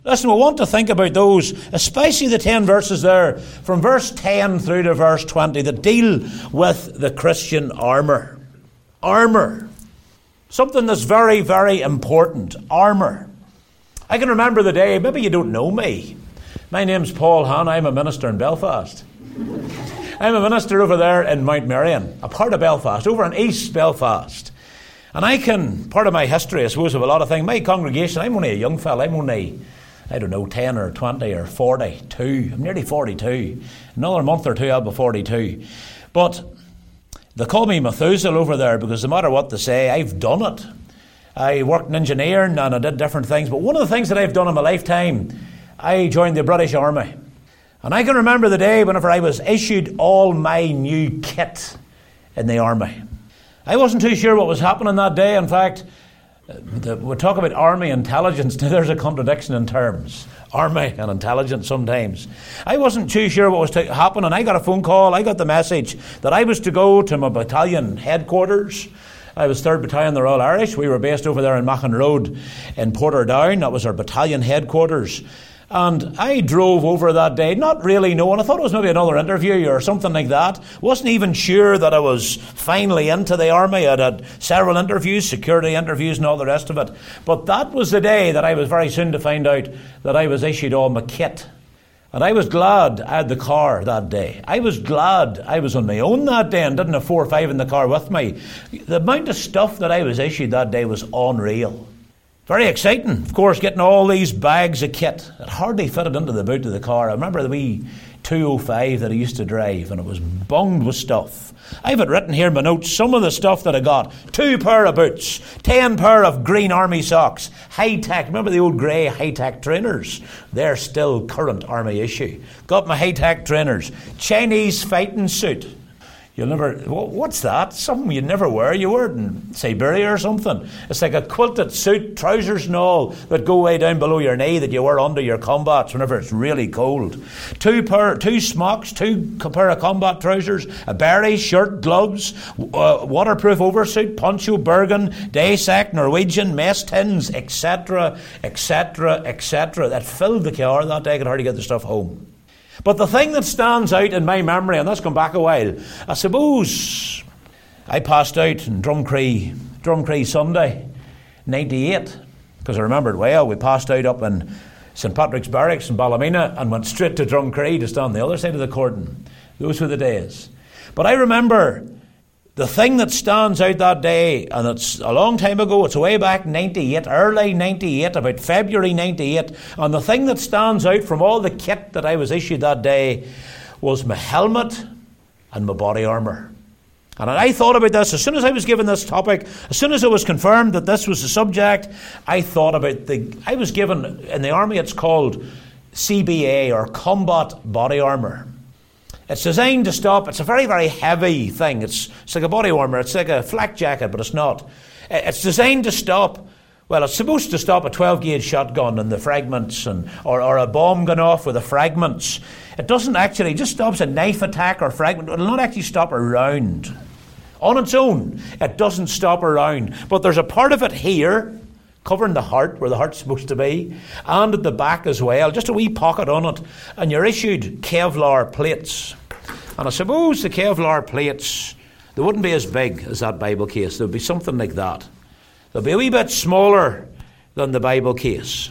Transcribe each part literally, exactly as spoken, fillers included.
Listen, we want to think about those, especially the ten verses there, from verse ten through to verse twenty, that deal with the Christian armour. Armour. Something that's very, very important. Armour. I can remember the day, maybe you don't know me. My name's Paul Hahn. I'm a minister in Belfast. I'm a minister over there in Mount Merion, a part of Belfast, over in East Belfast. And I can, part of my history, I suppose, of a lot of things, my congregation, I'm only a young fella, I'm only, I don't know, ten or twenty or forty-two. I'm nearly forty-two. Another month or two, I'll be forty-two. But they call me Methuselah over there because no matter what they say, I've done it. I worked in engineering and I did different things. But one of the things that I've done in my lifetime, I joined the British Army. And I can remember the day whenever I was issued all my new kit in the Army. I wasn't too sure what was happening that day. In fact, the, we talk about Army intelligence. Now there's a contradiction in terms. Army and intelligence sometimes. I wasn't too sure what was to happen, and I got a phone call. I got the message that I was to go to my battalion headquarters. I was third Battalion, the Royal Irish. We were based over there in Machan Road in Portadown. That was our battalion headquarters. And I drove over that day, not really knowing. I thought it was maybe another interview or something like that. Wasn't even sure that I was finally into the army. I'd had several interviews, security interviews and all the rest of it. But that was the day that I was very soon to find out that I was issued all my kit. And I was glad I had the car that day. I was glad I was on my own that day and didn't have four or five in the car with me. The amount of stuff that I was issued that day was unreal. Very exciting, of course, getting all these bags of kit. It hardly fitted into the boot of the car. I remember the wee two oh five that I used to drive, and it was bunged with stuff. I have it written here in my notes, some of the stuff that I got. Two pair of boots, ten pair of green army socks, high-tech, remember the old grey high-tech trainers? They're still current army issue. Got my high-tech trainers, Chinese fighting suit. You'll never, what's that? Something you'd never wear. You wear it in Siberia or something. It's like a quilted suit, trousers and all, that go way down below your knee that you wear under your combats whenever it's really cold. Two pair, two smocks, two pair of combat trousers, a beret, shirt, gloves, uh, waterproof oversuit, poncho, Bergen, Daysack, Norwegian, mess tins, et cetera, et cetera, et cetera. That filled the car that day. I could hardly get the stuff home. But the thing that stands out in my memory, and that's gone back a while, I suppose I passed out in Drumcree, Drumcree Sunday, ninety-eight, because I remember it well. We passed out up in Saint Patrick's Barracks in Ballymena and went straight to Drumcree to stand on the other side of the cordon. Those were the days. But I remember the thing that stands out that day, and it's a long time ago, it's way back ninety-eight, early ninety-eight, about February ninety-eight, and the thing that stands out from all the kit that I was issued that day was my helmet and my body armour. And I thought about this, as soon as I was given this topic, as soon as it was confirmed that this was the subject, I thought about the, I was given, in the army it's called C B A, or Combat Body Armour. It's designed to stop, it's a very, very heavy thing. It's, it's like a body warmer, it's like a flak jacket, but it's not. It's designed to stop, well, it's supposed to stop a twelve gauge shotgun and the fragments, and or, or a bomb going off with the fragments. It doesn't actually, it just stops a knife attack or fragment. It will not actually stop a round. On its own, it doesn't stop a round. But there's a part of it here, covering the heart, where the heart's supposed to be, and at the back as well, just a wee pocket on it. And you're issued Kevlar plates. And I suppose the Kevlar plates, they wouldn't be as big as that Bible case. There would be something like that. They'll be a wee bit smaller than the Bible case.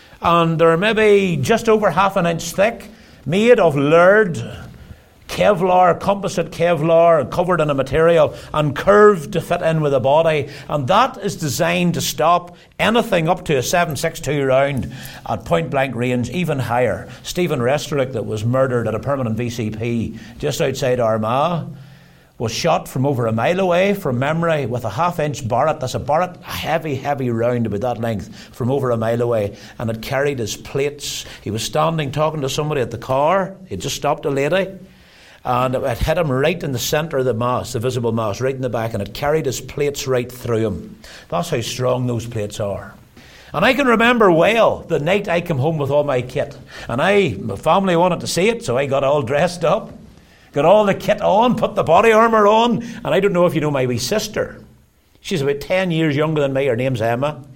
And they're maybe just over half an inch thick, made of lured Kevlar, composite Kevlar, covered in a material and curved to fit in with the body. And that is designed to stop anything up to a seven six two round at point blank range, even higher. Stephen Restorick, that was murdered at a permanent V C P just outside Armagh, was shot from over a mile away from memory with a half inch Barrett. That's a Barrett, a heavy, heavy round about that length, from over a mile away. And it carried his plates. He was standing talking to somebody at the car. He just stopped a lady. And it hit him right in the centre of the mass, the visible mass, right in the back, and it carried his plates right through him. That's how strong those plates are. And I can remember well the night I came home with all my kit. And I, my family wanted to see it, so I got all dressed up, got all the kit on, put the body armour on. And I don't know if you know my wee sister. She's about ten years younger than me. Her name's Emma.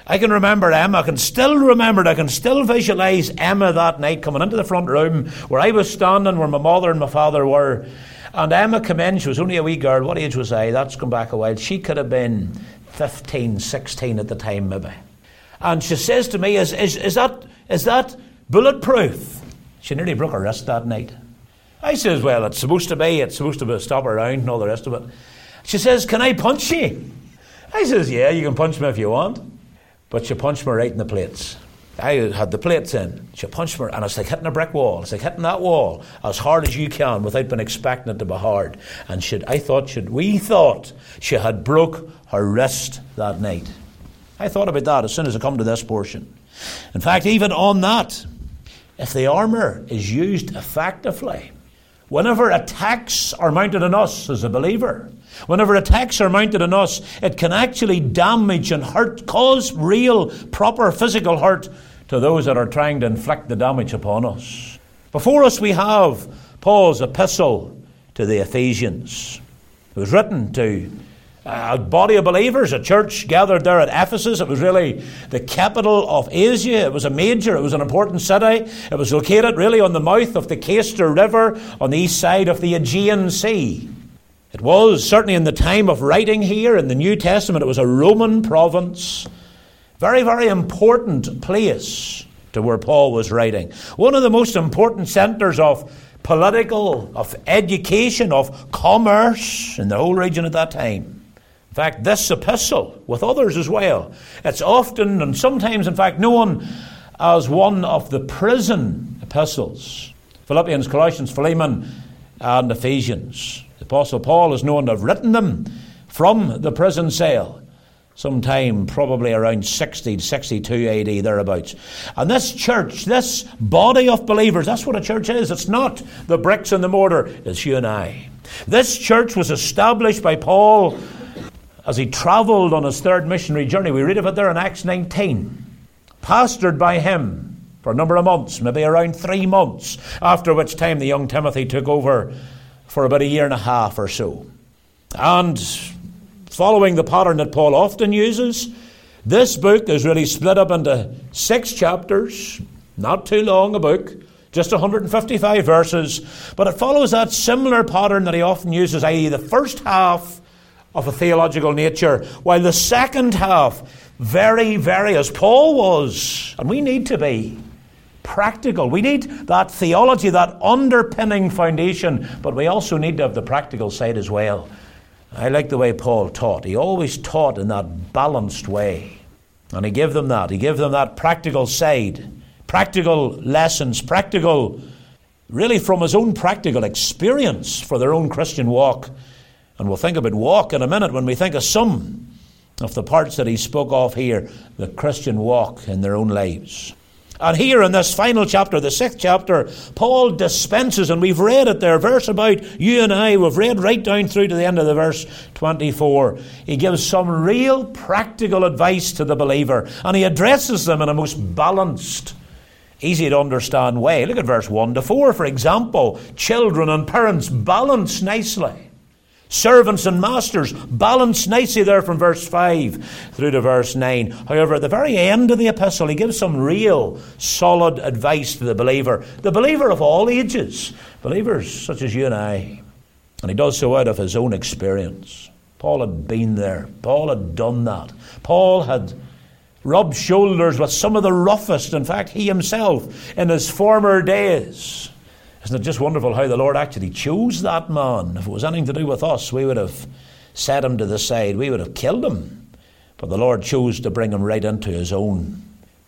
I can remember Emma, I can still remember it, I can still visualise Emma that night coming into the front room where I was standing, where my mother and my father were. And Emma came in, she was only a wee girl. What age was I? That's gone back a while. She could have been fifteen, sixteen at the time maybe. And she says to me, is, is, is, that, is that bulletproof? She nearly broke her wrist that night. I says, well, it's supposed to be. It's supposed to be stop around and all the rest of it. She says, can I punch you? I says, yeah, you can punch me if you want. But she punched me right in the plates. I had the plates in. She punched me, and it's like hitting a brick wall. It's like hitting that wall as hard as you can without being expecting it to be hard. And she, I thought, she, we thought she had broke her wrist that night. I thought about that as soon as I come to this portion. In fact, even on that, if the armour is used effectively, whenever attacks are mounted on us as a believer, whenever attacks are mounted on us, it can actually damage and hurt, cause real, proper physical hurt to those that are trying to inflict the damage upon us. Before us we have Paul's epistle to the Ephesians. It was written to a body of believers, a church gathered there at Ephesus. It was really the capital of Asia. It was a major, it was an important city. It was located really on the mouth of the Cayster River on the east side of the Aegean Sea. It was, certainly in the time of writing here in the New Testament, it was a Roman province. Very, very important place to where Paul was writing. One of the most important centres of political, of education, of commerce in the whole region at that time. In fact, this epistle, with others as well, it's often and sometimes, in fact, known as one of the prison epistles. Philippians, Colossians, Philemon, and Ephesians. The Apostle Paul is known to have written them from the prison cell, sometime probably around sixty, sixty-two A D, thereabouts. And this church, this body of believers, that's what a church is. It's not the bricks and the mortar, it's you and I. This church was established by Paul as he travelled on his third missionary journey. We read of it there in Acts nineteen. Pastored by him for a number of months, maybe around three months, after which time the young Timothy took over for about a year and a half or so. And following the pattern that Paul often uses, this book is really split up into six chapters, not too long a book, just one hundred fifty-five verses, but it follows that similar pattern that he often uses, that is the first half of a theological nature, while the second half, very, very, as Paul was, and we need to be, practical. We need that theology, that underpinning foundation, but we also need to have the practical side as well. I like the way Paul taught. He always taught in that balanced way. And he gave them that. He gave them that practical side, practical lessons, practical, really from his own practical experience for their own Christian walk. And we'll think about walk in a minute when we think of some of the parts that he spoke of here, the Christian walk in their own lives. And here in this final chapter, the sixth chapter, Paul dispenses, and we've read it there, verse about you and I, we've read right down through to the end of the verse twenty-four. He gives some real practical advice to the believer, and he addresses them in a most balanced, easy to understand way. Look at verse one to four, for example. Children and parents, balance nicely. Servants and masters, balance nicely there from verse five through to verse nine. However, at the very end of the epistle, he gives some real solid advice to the believer. The believer of all ages. Believers such as you and I. And he does so out of his own experience. Paul had been there. Paul had done that. Paul had rubbed shoulders with some of the roughest. In fact, he himself, in his former days. Isn't it just wonderful how the Lord actually chose that man? If it was anything to do with us, we would have set him to the side. We would have killed him. But the Lord chose to bring him right into his own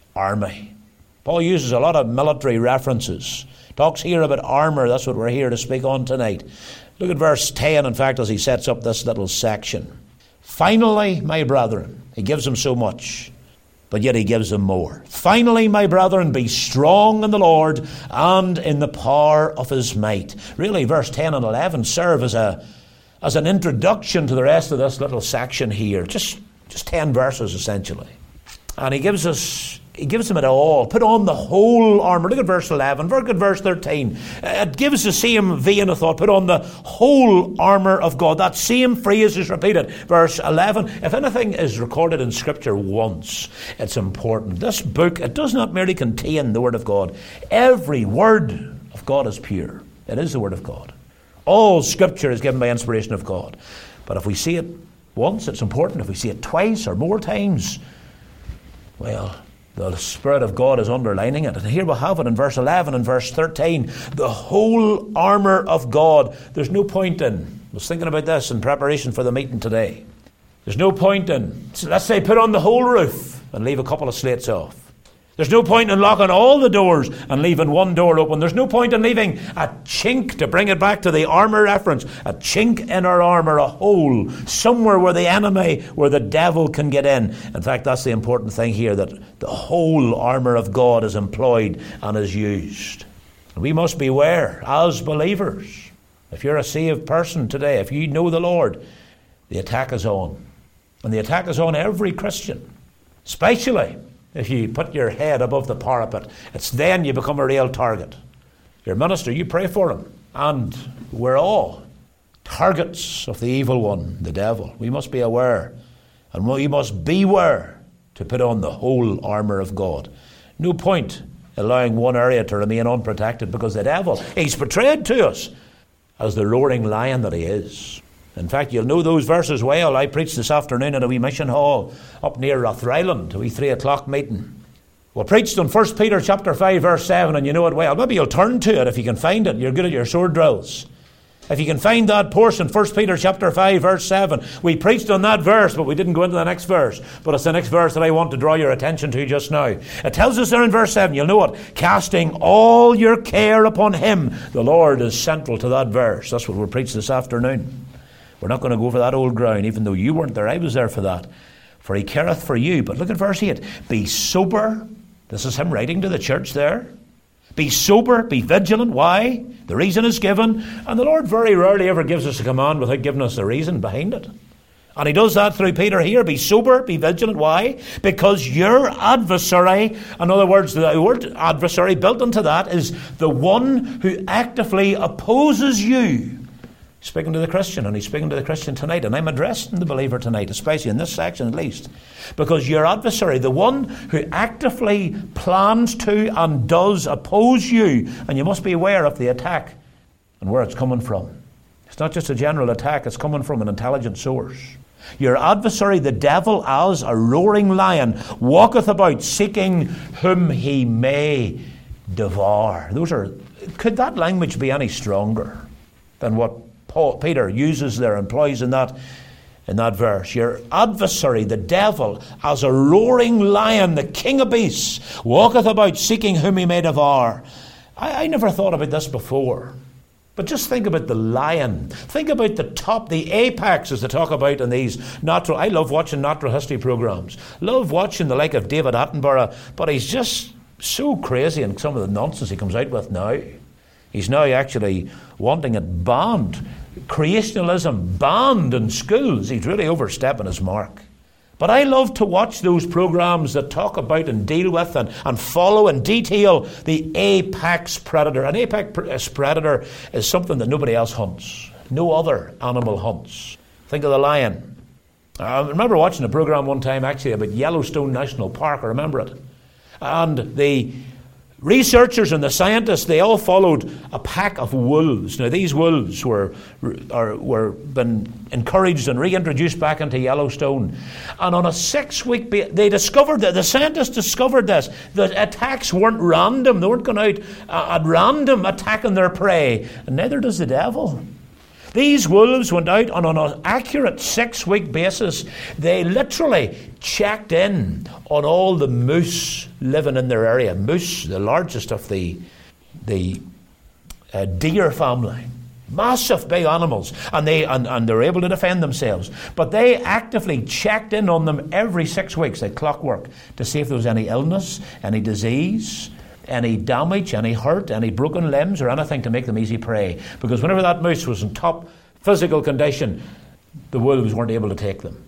army. Paul uses a lot of military references. Talks here about armour. That's what we're here to speak on tonight. Look at verse ten, in fact, as he sets up this little section. Finally, my brethren, he gives them so much, but yet he gives them more. Finally, my brethren, be strong in the Lord and in the power of his might. Really, verse ten and eleven serve as a as an introduction to the rest of this little section here. Just, just ten verses, essentially. And he gives us He gives them it all. Put on the whole armour. Look at verse eleven. Look at verse thirteen. It gives the same vein of thought. Put on the whole armour of God. That same phrase is repeated. Verse eleven. If anything is recorded in Scripture once, it's important. This book, it does not merely contain the Word of God. Every word of God is pure. It is the Word of God. All Scripture is given by inspiration of God. But if we see it once, it's important. If we see it twice or more times, well, the Spirit of God is underlining it. And here we have it in verse eleven and verse thirteen. The whole armour of God. There's no point in, I was thinking about this in preparation for the meeting today. There's no point in, let's say, put on the whole roof and leave a couple of slates off. There's no point in locking all the doors and leaving one door open. There's no point in leaving a chink, to bring it back to the armour reference, a chink in our armour, a hole, somewhere where the enemy, where the devil can get in. In fact, that's the important thing here, that the whole armour of God is employed and is used. And we must beware as believers. If you're a saved person today, if you know the Lord, the attack is on. And the attack is on every Christian, especially if you put your head above the parapet. It's then you become a real target. Your minister, you pray for him. And we're all targets of the evil one, the devil. We must be aware. And we must beware to put on the whole armour of God. No point allowing one area to remain unprotected, because the devil, he's portrayed to us as the roaring lion that he is. In fact, you'll know those verses well. I preached this afternoon at a wee mission hall up near Rathryland, a wee three o'clock meeting. We preached on First Peter chapter five, verse seven, and you know it well. Maybe you'll turn to it if you can find it. You're good at your sword drills. If you can find that portion, First Peter chapter five, verse seven. We preached on that verse, but we didn't go into the next verse. But it's the next verse that I want to draw your attention to just now. It tells us there in verse seven, you'll know it, casting all your care upon him. The Lord is central to that verse. That's what we preached this afternoon. We're not going to go for that old ground, even though you weren't there. I was there for that. For he careth for you. But look at verse eight. Be sober. This is him writing to the church there. Be sober, be vigilant. Why? The reason is given. And the Lord very rarely ever gives us a command without giving us the reason behind it. And he does that through Peter here. Be sober, be vigilant. Why? Because your adversary, in other words, the word adversary built into that is the one who actively opposes you. Speaking to the Christian, and he's speaking to the Christian tonight, and I'm addressing the believer tonight, especially in this section at least, because your adversary, the one who actively plans to and does oppose you, and you must be aware of the attack and where it's coming from. It's not just a general attack, it's coming from an intelligent source. Your adversary, the devil, as a roaring lion, walketh about seeking whom he may devour. Those are, could that language be any stronger than what Paul, Peter uses there, employs in that, in that verse? Your adversary, the devil, as a roaring lion, the king of beasts, walketh about seeking whom he may devour. I, I never thought about this before. But just think about the lion. Think about the top, the apex, as they talk about in these natural... I love watching natural history programs. Love watching the like of David Attenborough, but he's just so crazy in some of the nonsense he comes out with now. He's now actually wanting it banned. Creationalism banned in schools. He's really overstepping his mark. But I love to watch those programs that talk about and deal with and, and follow in detail the apex predator. An apex predator is something that nobody else hunts. No other animal hunts. Think of the lion. I remember watching a program one time actually about Yellowstone National Park. I remember it. And the researchers and the scientists, they all followed a pack of wolves. Now, these wolves were are, were been encouraged and reintroduced back into Yellowstone. And on a six-week basis, they discovered that, the scientists discovered this, the attacks weren't random. They weren't going out uh, at random attacking their prey. And neither does the devil. These wolves went out on an accurate six-week basis. They literally checked in on all the moose living in their area. Moose, the largest of the, the uh, deer family. Massive big animals. And they and, and they're able to defend themselves. But they actively checked in on them every six weeks, like clockwork, to see if there was any illness, any disease, any damage, any hurt, any broken limbs, or anything to make them easy prey. Because whenever that moose was in top physical condition, the wolves weren't able to take them.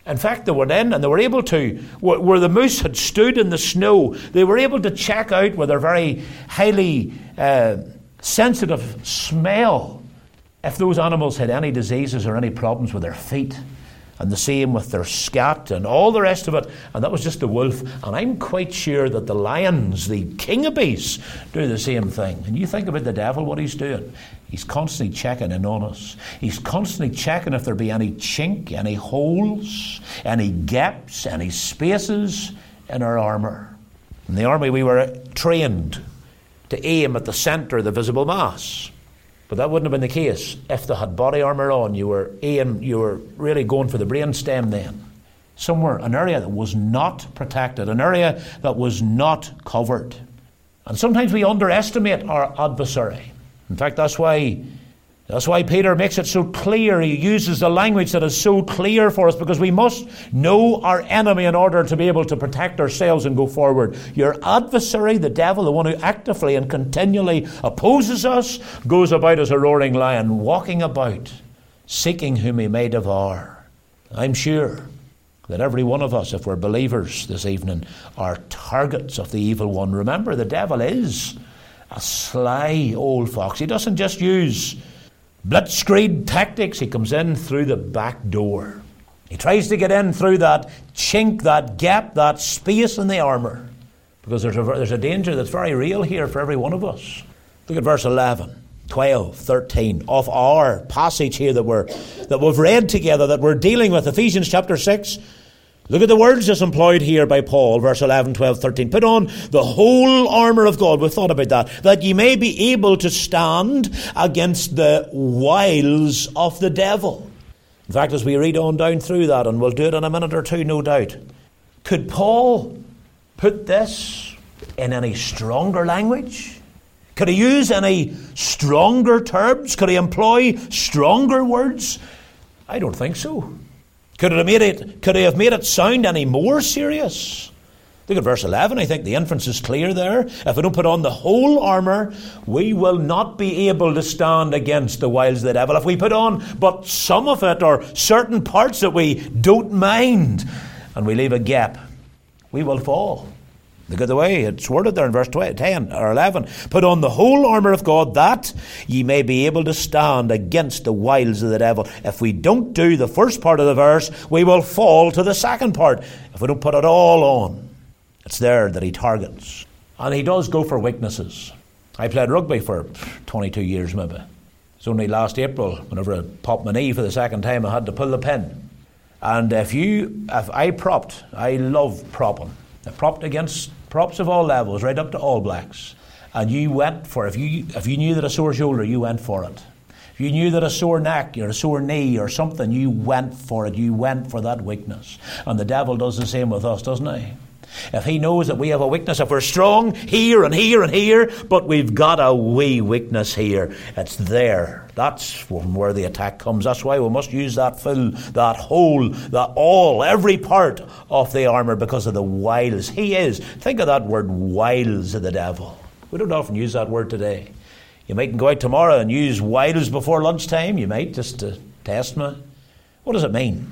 In fact, they went in and they were able to, where the moose had stood in the snow, they were able to check out with their very highly uh, sensitive smell if those animals had any diseases or any problems with their feet. And the same with their scat and all the rest of it. And that was just the wolf. And I'm quite sure that the lions, the king of beasts, do the same thing. And you think about the devil, what he's doing. He's constantly checking in on us. He's constantly checking if there be any chink, any holes, any gaps, any spaces in our armour. In the army we were trained to aim at the centre of the visible mass. But that wouldn't have been the case if they had body armour on. You were aim, you were really going for the brainstem then. Somewhere, an area that was not protected, an area that was not covered. And sometimes we underestimate our adversary. In fact, that's why That's why Peter makes it so clear. He uses the language that is so clear for us, because we must know our enemy in order to be able to protect ourselves and go forward. Your adversary, the devil, the one who actively and continually opposes us, goes about as a roaring lion, walking about, seeking whom he may devour. I'm sure that every one of us, if we're believers this evening, are targets of the evil one. Remember, the devil is a sly old fox. He doesn't just use blitzkrieg tactics. He comes in through the back door. He tries to get in through that chink, that gap, that space in the armour, because there's a, there's a danger that's very real here for every one of us. Look at verse eleven, twelve, thirteen of our passage here that we're that we've read together, that we're dealing with, Ephesians chapter six. Look at the words that's employed here by Paul, verse eleven, twelve, thirteen. Put on the whole armour of God. We've thought about that. That ye may be able to stand against the wiles of the devil. In fact, as we read on down through that, and we'll do it in a minute or two, no doubt, could Paul put this in any stronger language? Could he use any stronger terms? Could he employ stronger words? I don't think so. Could it have made it, could he have made it sound any more serious? Look at verse eleven. I think the inference is clear there. If we don't put on the whole armour, we will not be able to stand against the wiles of the devil. If we put on but some of it, or certain parts that we don't mind, and we leave a gap, we will fall. Look at the way it's worded there in verse ten or eleven. Put on the whole armour of God, that ye may be able to stand against the wiles of the devil. If we don't do the first part of the verse, we will fall to the second part. If we don't put it all on, it's there that he targets. And he does go for weaknesses. I played rugby for twenty-two years maybe. It's only last April, whenever I popped my knee for the second time, I had to pull the pin. And if you, if I propped, I love propping. I propped against props of all levels, right up to All Blacks. And you went for it. If you, if you knew that a sore shoulder, you went for it. If you knew that a sore neck or a sore knee or something, you went for it. You went for that weakness. And the devil does the same with us, doesn't he? If he knows that we have a weakness, if we're strong here and here and here, but we've got a wee weakness here, it's there. That's from where the attack comes. That's why we must use that full, that whole, that all, every part of the armour, because of the wiles. He is. Think of that word, wiles of the devil. We don't often use that word today. You might go out tomorrow and use wiles before lunchtime. You might, just to test me. What does it mean?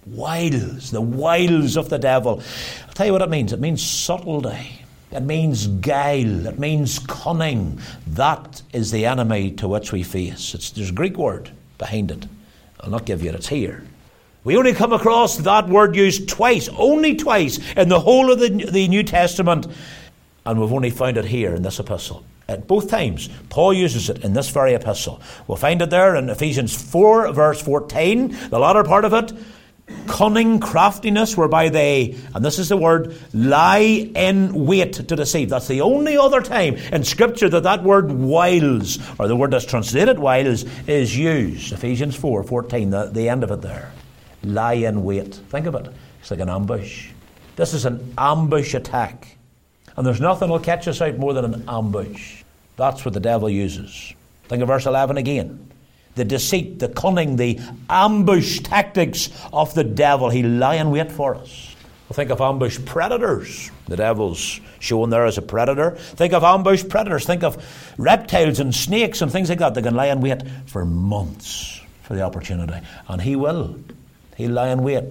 Wiles, the wiles of the devil. I'll tell you what it means. It means subtlety. It means guile. It means cunning. That is the enemy to which we face. It's, there's a Greek word behind it. I'll not give you it. It's here. We only come across that word used twice, only twice, in the whole of the, the New Testament. And we've only found it here in this epistle. At both times, Paul uses it in this very epistle. We'll find it there in Ephesians four, verse fourteen, the latter part of it. Cunning craftiness, whereby they, and this is the word, lie in wait to deceive. That's the only other time in Scripture that that word wiles, or the word that's translated wiles, is used. Ephesians four fourteen, the, the end of it there. Lie in wait. Think of it. It's like an ambush. This is an ambush attack. And there's nothing will catch us out more than an ambush. That's what the devil uses. Think of verse eleven again. The deceit, the cunning, the ambush tactics of the devil. He lie in wait for us. Well, think of ambush predators. The devil's shown there as a predator. Think of ambush predators. Think of reptiles and snakes and things like that. They can lie in wait for months for the opportunity. And he will. He'll lie in wait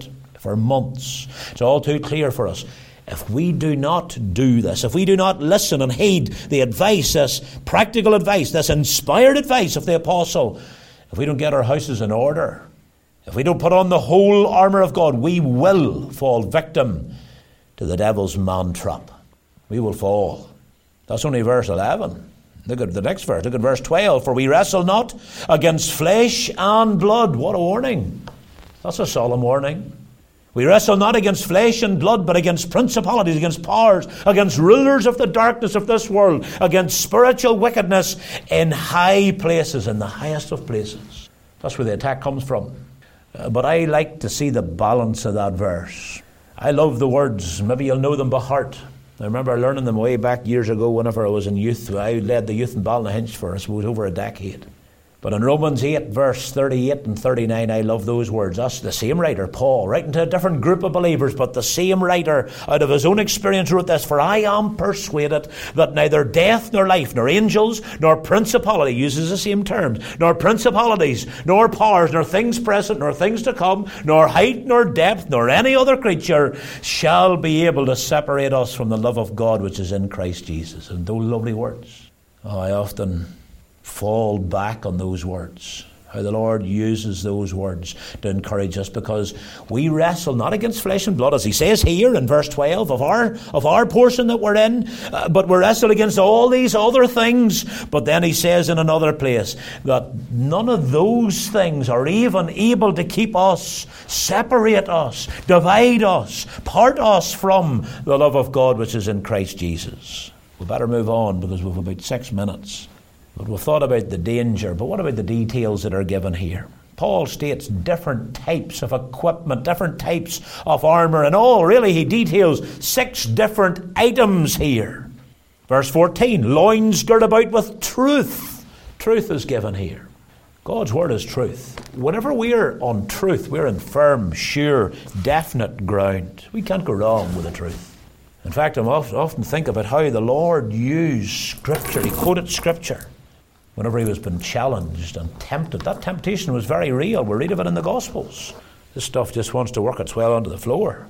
for months. It's all too clear for us. If we do not do this, if we do not listen and heed the advice, this practical advice, this inspired advice of the apostle, if we don't get our houses in order, if we don't put on the whole armour of God, we will fall victim to the devil's man trap. We will fall. That's only verse eleven. Look at the next verse. Look at verse twelve. For we wrestle not against flesh and blood. What a warning. That's a solemn warning. We wrestle not against flesh and blood, but against principalities, against powers, against rulers of the darkness of this world, against spiritual wickedness in high places, in the highest of places. That's where the attack comes from. Uh, but I like to see the balance of that verse. I love the words. Maybe you'll know them by heart. I remember learning them way back years ago whenever I was in youth. I led the youth in Ballynahinch for, I suppose, over a decade. But in Romans eight, verse thirty-eight and thirty-nine, I love those words. That's the same writer, Paul, writing to a different group of believers, but the same writer, out of his own experience, wrote this: For I am persuaded that neither death nor life, nor angels, nor principality, uses the same terms, nor principalities, nor powers, nor things present, nor things to come, nor height, nor depth, nor any other creature shall be able to separate us from the love of God which is in Christ Jesus. And those lovely words. Oh, I often fall back on those words, how the Lord uses those words to encourage us, because we wrestle not against flesh and blood, as he says here in verse twelve of our of our portion that we're in, uh, but we wrestle against all these other things. But then he says in another place that none of those things are even able to keep us, separate us, divide us, part us from the love of God which is in Christ Jesus. We better move on, because we've about six minutes. But we've thought about the danger, but what about the details that are given here? Paul states different types of equipment, different types of armour, and all, really, he details six different items here. Verse fourteen, loins girt about with truth. Truth is given here. God's word is truth. Whenever we're on truth, we're in firm, sure, definite ground. We can't go wrong with the truth. In fact, I often think about how the Lord used Scripture. He quoted Scripture whenever he was being challenged and tempted. That temptation was very real. We read of it in the Gospels. This stuff just wants to work its way onto the floor.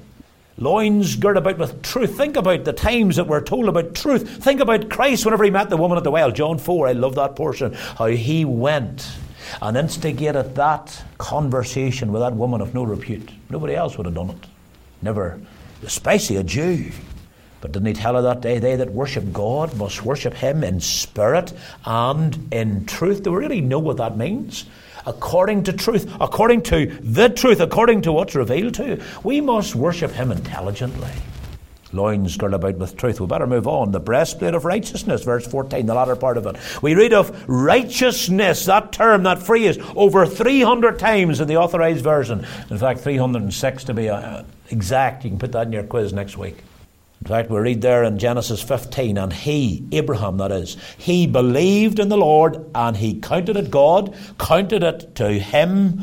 Loins girt about with truth. Think about the times that we're told about truth. Think about Christ whenever he met the woman at the well. John four, I love that portion. How he went and instigated that conversation with that woman of no repute. Nobody else would have done it. Never, especially a Jew. But didn't he tell her that day, they that worship God must worship him in spirit and in truth? Do we really know what that means? According to truth, according to the truth, according to what's revealed to you. We must worship him intelligently. Loins girt about with truth. We better move on. The breastplate of righteousness, verse fourteen, the latter part of it. We read of righteousness, that term, that phrase, over three hundred times in the Authorized Version. In fact, three hundred six to be uh, exact. You can put that in your quiz next week. In fact, we read there in Genesis fifteen, and he, Abraham that is, he believed in the Lord, and he counted it, God counted it to him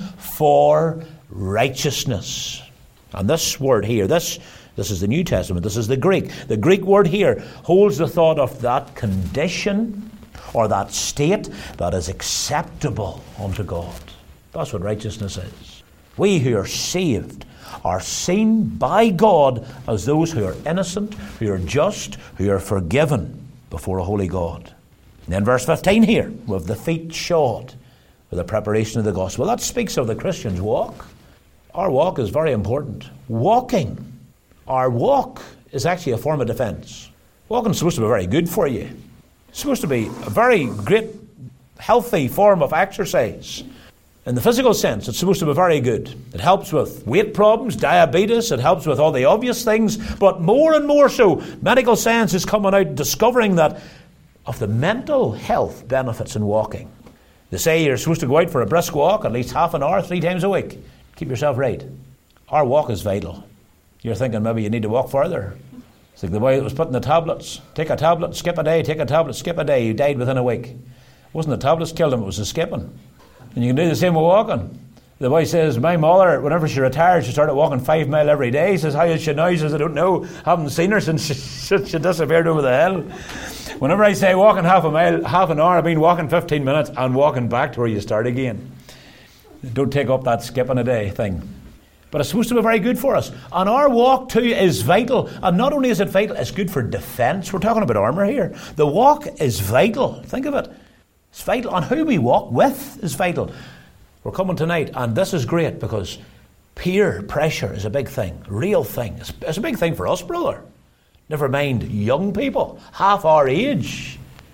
for righteousness. And this word here, this, this is the New Testament, this is the Greek. The Greek word here holds the thought of that condition or that state that is acceptable unto God. That's what righteousness is. We who are saved are seen by God as those who are innocent, who are just, who are forgiven before a holy God. And then verse fifteen here, with the feet shod with the preparation of the gospel. That speaks of the Christian's walk. Our walk is very important. Walking. Our walk is actually a form of defence. Walking is supposed to be very good for you. It's supposed to be a very great, healthy form of exercise. In the physical sense, it's supposed to be very good. It helps with weight problems, diabetes, it helps with all the obvious things, but more and more so, medical science is coming out discovering that of the mental health benefits in walking. They say you're supposed to go out for a brisk walk at least half an hour, three times a week. Keep yourself right. Our walk is vital. You're thinking maybe you need to walk further. It's like the boy that was putting the tablets. Take a tablet, skip a day, take a tablet, skip a day. He died within a week. It wasn't the tablets killed him, it was the skipping. And you can do the same with walking. The boy says, my mother, whenever she retired, she started walking five mile every day. He says, how is she now? He says, I don't know. Haven't seen her since she, since she disappeared over the hill. Whenever I say walking half a mile, half an hour, I mean walking fifteen minutes and walking back to where you start again. Don't take up that skipping a day thing. But it's supposed to be very good for us. And our walk too is vital. And not only is it vital, it's good for defence. We're talking about armour here. The walk is vital. Think of it. It's vital. And who we walk with is vital. We're coming tonight, and this is great because peer pressure is a big thing. A real thing. It's, it's a big thing for us, brother. Never mind young people, half our age.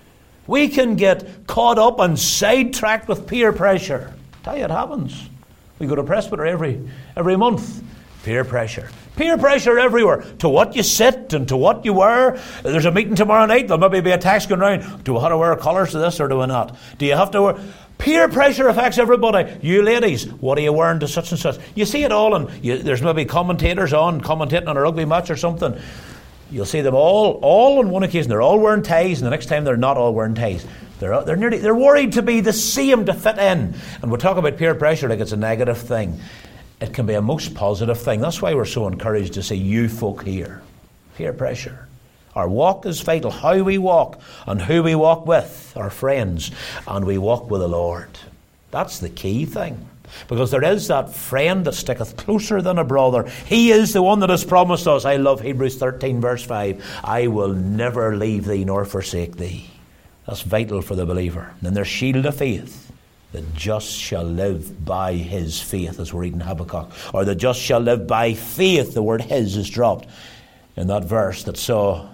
We can get caught up and sidetracked with peer pressure. Tell you it happens. We go to Presbyter every every month. Peer pressure. Peer pressure everywhere. To what you sit and to what you wear. There's a meeting tomorrow night. There'll maybe be a text going around. Do we have to wear colours to this or do we not? Do you have to wear... Peer pressure affects everybody. You ladies, what are you wearing to such and such? You see it all, and you, there's maybe commentators on, commentating on a rugby match or something. You'll see them all, all on one occasion, they're all wearing ties, and the next time they're not all wearing ties. They're, they're, nearly, they're worried to be the same, to fit in. And we talk about peer pressure like it's a negative thing. It can be a most positive thing. That's why we're so encouraged to see you folk here. Peer pressure. Our walk is vital. How we walk and who we walk with, our friends, and we walk with the Lord. That's the key thing. Because there is that friend that sticketh closer than a brother. He is the one that has promised us. I love Hebrews thirteen verse five. I will never leave thee nor forsake thee. That's vital for the believer. And then their shield of faith. The just shall live by his faith, as we're reading Habakkuk. Or the just shall live by faith. The word his is dropped in that verse that saw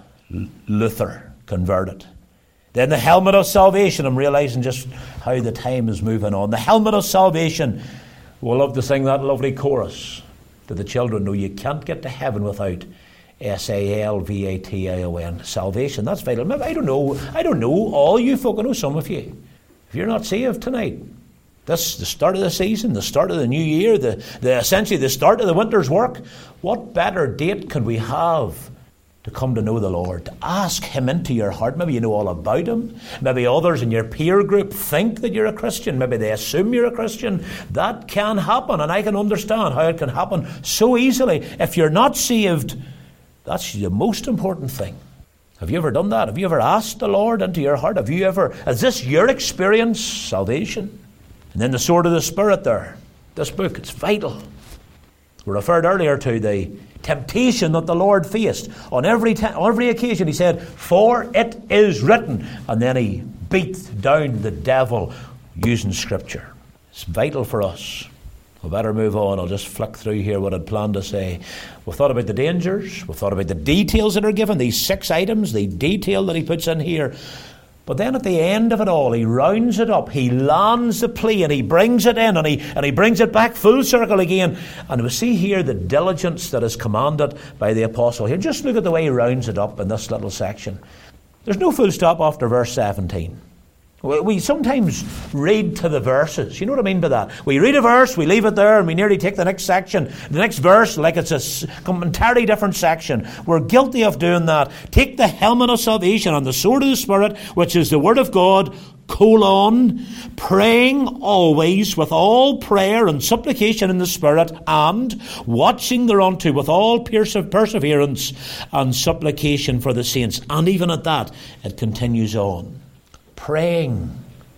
Luther converted. Then the helmet of salvation. I'm realising just how the time is moving on. The helmet of salvation. We'll love to sing that lovely chorus to the children. No, you can't get to heaven without S A L V A T I O N. Salvation. That's vital. Maybe, I don't know. I don't know all you folk. I know some of you. If you're not saved tonight, this the start of the season, the start of the new year, the, the essentially the start of the winter's work. What better date could we have to come to know the Lord, to ask him into your heart? Maybe you know all about him. Maybe others in your peer group think that you're a Christian. Maybe they assume you're a Christian. That can happen, and I can understand how it can happen so easily. If you're not saved, that's the most important thing. Have you ever done that? Have you ever asked the Lord into your heart? Have you ever, is this your experience? Salvation. And then the sword of the Spirit there. This book, it's vital. We referred earlier to the temptation that the Lord faced. On every ta- on every occasion he said, for it is written. And then he beat down the devil using Scripture. It's vital for us. We better move on. I'll just flick through here what I'd planned to say. We've thought about the dangers. We've thought about the details that are given. These six items, the detail that he puts in here. But then at the end of it all, he rounds it up. He lands the plea and he brings it in and he, and he brings it back full circle again. And we see here the diligence that is commanded by the apostle here. Just look at the way he rounds it up in this little section. There's no full stop after verse seventeen. We sometimes read to the verses. You know what I mean by that? We read a verse, we leave it there, and we nearly take the next section, the next verse, like it's a entirely different section. We're guilty of doing that. Take the helmet of salvation and the sword of the Spirit, which is the Word of God, colon, praying always with all prayer and supplication in the Spirit, and watching thereunto with all perse- perseverance and supplication for the saints. And even at that, it continues on. Praying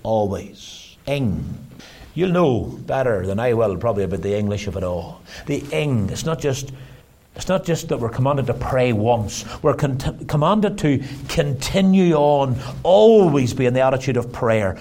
always. Ing. You'll know better than I will probably about the English of it all. The ing. It's not just it's not just that we're commanded to pray once. We're con- commanded to continue on, always be in the attitude of prayer.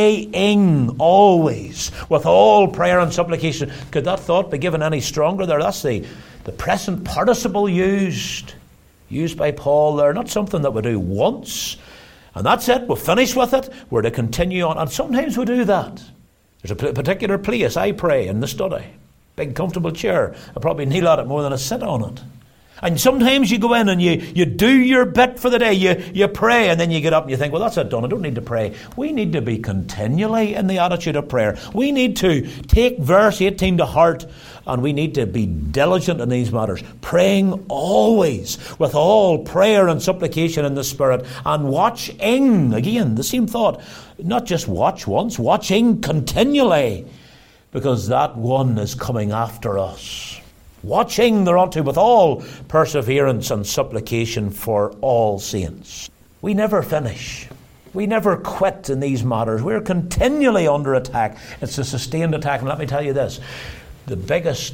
Praying always with all prayer and supplication. Could that thought be given any stronger there? That's the, the present participle used. Used by Paul there. Not something that we do once. And that's it. We'll finish with it. We're to continue on. And sometimes we do that. There's a particular place I pray in the study. Big comfortable chair. I probably kneel at it more than I sit on it. And sometimes you go in and you, you do your bit for the day. You, you pray and then you get up and you think, well, that's it done. I don't need to pray. We need to be continually in the attitude of prayer. We need to take verse eighteen to heart and we need to be diligent in these matters. Praying always with all prayer and supplication in the Spirit, and watching, again, the same thought. Not just watch once, watching continually, because that one is coming after us. Watching thereunto with all perseverance and supplication for all saints. We never finish. We never quit in these matters. We're continually under attack. It's a sustained attack. And let me tell you this. The biggest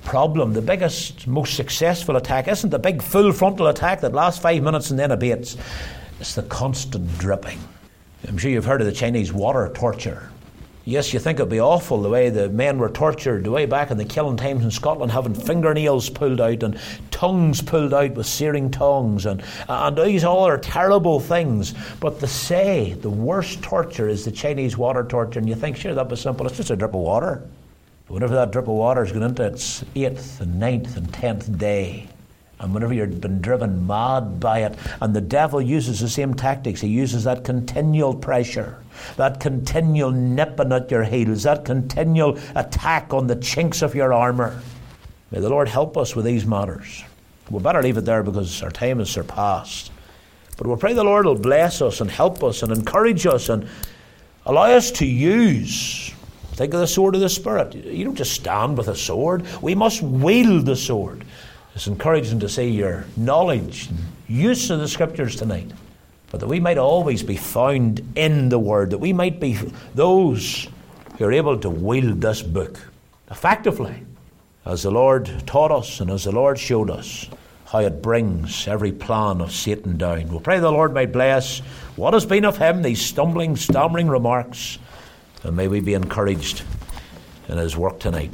problem, the biggest, most successful attack isn't the big full frontal attack that lasts five minutes and then abates. It's the constant dripping. I'm sure you've heard of the Chinese water torture. Yes, you think it'd be awful the way the men were tortured the way back in the killing times in Scotland, having fingernails pulled out and tongues pulled out with searing tongues and, and these all are terrible things. But they say the worst torture is the Chinese water torture, and you think, sure, that'd be simple. It's just a drip of water. But whenever that drip of water is going into its eighth and ninth and tenth day, and whenever you've been driven mad by it, and the devil uses the same tactics, he uses that continual pressure, that continual nipping at your heels, that continual attack on the chinks of your armour. May the Lord help us with these matters. We'll better leave it there because our time is surpassed. But we'll pray the Lord will bless us and help us and encourage us and allow us to use. Think of the sword of the Spirit. You don't just stand with a sword. We must wield the sword. It's encouraging to see your knowledge and use of the Scriptures tonight, but that we might always be found in the Word, that we might be those who are able to wield this book effectively, as the Lord taught us and as the Lord showed us how it brings every plan of Satan down. We'll pray the Lord might bless what has been of him, these stumbling, stammering remarks, and may we be encouraged in his work tonight.